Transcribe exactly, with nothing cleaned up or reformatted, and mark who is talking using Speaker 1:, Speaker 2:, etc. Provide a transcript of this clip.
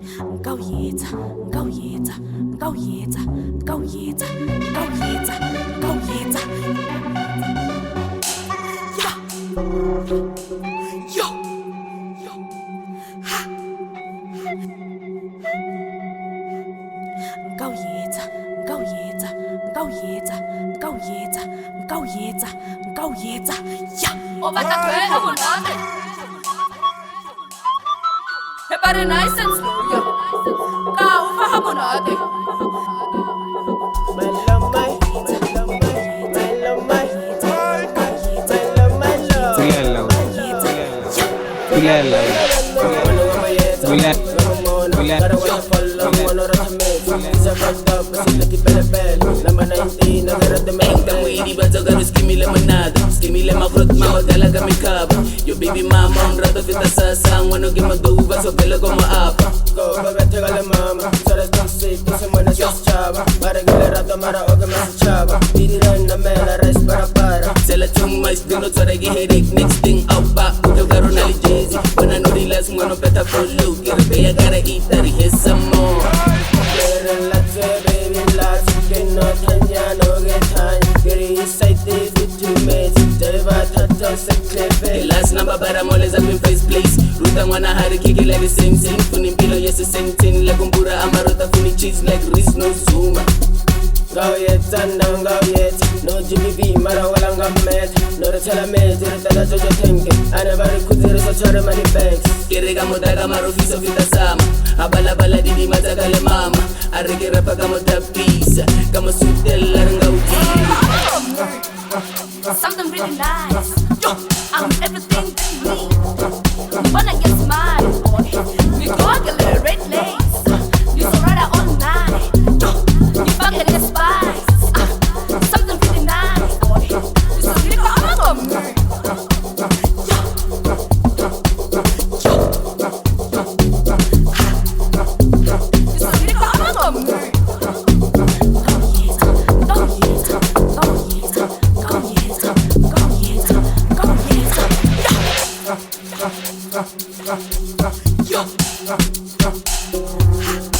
Speaker 1: 高叶子，高叶子，高叶子，高叶子，高叶子，高叶子。呀，哟，哟，哈。高叶子，高叶子，高叶子，高叶子，高叶子，高叶子。呀，我把它推到我哪里？ Everybody nice and slow, yo. Kau faham natin.
Speaker 2: Malamay, malamay, malamay, malamay.
Speaker 3: Bulan, bulan,
Speaker 4: Yo baby mama un rato fiesta sasang Wano que me duva so pelo como apa
Speaker 2: Go, baby, tegale mama Sara dulce, que se muena sos chava Para que le rato mara o que me se chava Titiran na mela, rice para para
Speaker 4: Se la chung mais dino tsara gi headache Next thing out back, yo garo nali Jay-Z Wana no relax, wano peta for look Get a pay, I gotta eat that, here's some more
Speaker 2: Quieren la tue, baby, lots Que no tanya, no get time Get excited with two mates Deva tato se cleve
Speaker 4: Last number but I'm always up in first place Ruta wana hari kiki like the same thing Funi pilo yes the same thing Like umbura amarota funi cheese like Riz no Zuma
Speaker 2: Go yet, and down, go yet No G B V, mara walang gamet No the tell me, zero tala jojo tenke I never could zero so chore money banks
Speaker 4: Kere kamo daga maro fiso fita sama Abala bala didi mata kale mama Arike rapa kamo tapisa Kamo sutel laranga uti
Speaker 1: Something really nice. I'm everything that you need. Wanna get smile, boy? You got a little red lace. You so right all night. You fucking the spice. Something really nice, boy. You so really got on me. You so really got on me. Yo!